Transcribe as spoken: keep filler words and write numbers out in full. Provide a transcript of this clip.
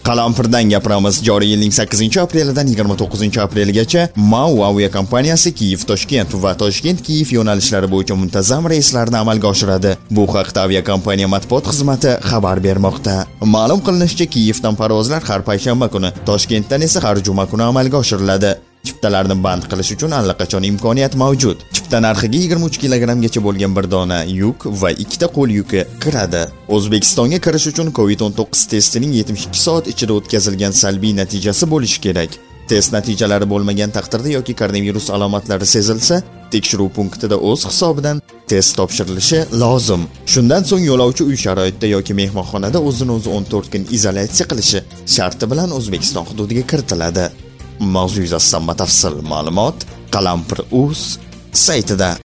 Qalampirdan gapiramiz. Joriy yilning sakkizinchi aprelidan yigirma to'qqizinchi aprelgacha MAU aviakompaniyasi Kiyev-Toshkent va Toshkent-Kiyev yo'nalishlari bo'yicha muntazam reyslarni amalga oshiradi. Bu haqda aviakompaniya matbuot xizmati xabar bermoqda. Ma'lum qilinishicha, Kiyevdan parvozlar har payshanba kuni, Toshkentdan esa har juma kuni amalga oshiriladi. Chiptalarni band qilish uchun allaqachon imkoniyat mavjud. Chipta narxiga yigirma uch kilogrammgacha bo'lgan bir dona yuk va ikkita qo'l yuki kiradi. O'zbekistonga kirish uchun covid o'n to'qqiz testining yetmish ikki soat ichida o'tkazilgan salbiy natijasi bo'lishi kerak. Test natijalari bo'lmagan taqdirda yoki koronavirus alomatlari sezilsa, tekshiruv punktida o'z hisobidan test topshirilishi lozim. Shundan so'ng yo'lovchi uy sharoitida yoki mehmonxonada o'zini o'zi o'n to'rt kun izolyatsiya qilishi sharti bilan O'zbekiston hududiga kiritiladi. Mavzu yuzasidan batafsil ma'lumot Qalampir.uz saytida.